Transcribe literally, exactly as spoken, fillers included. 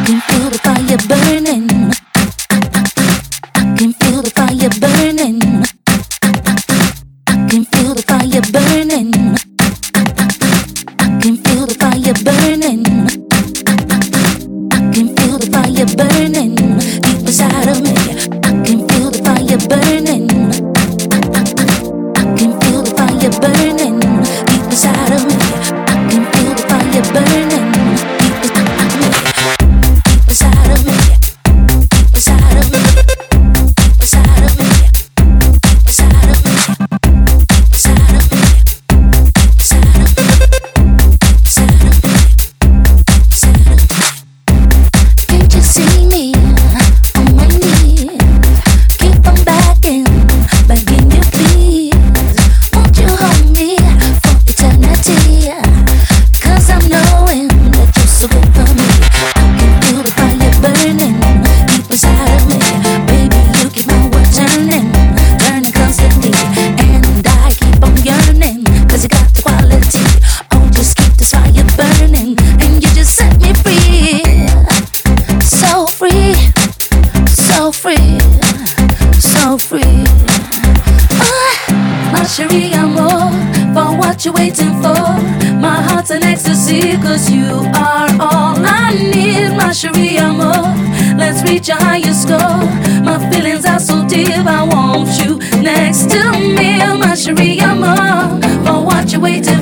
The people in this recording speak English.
can feel the fire burning. I can feel the fire burning. I can feel the fire burning. I can feel the fire burning. I can feel the fire burning deep inside of me. I can feel the fire burning. I can feel the fire burning deep inside of me. I can feel the fire burning deep inside of me. Deep inside of me. Deep inside of me. Deep inside of me. Deep inside of me. Deep inside of me. Inside of me. Inside of me. Can't you see me on my knees? Keep on begging, begging you please. Won't you hold me for eternity? Cause I'm knowing that you're so good for me. I can feel the fire burning deep inside of me. Baby, you keep my world turning, turning constantly. And I keep on yearning, cause you got the quality. Oh, just keep this fire burning, and you just set me free. So free, so free, so free. Ah, my chérie amour, for what you waiting for? My heart's an ecstasy, cause you are all I need. My chérie amour, let's reach a higher score. My feelings are so deep, I want you next to me. My chérie amour, for what you waiting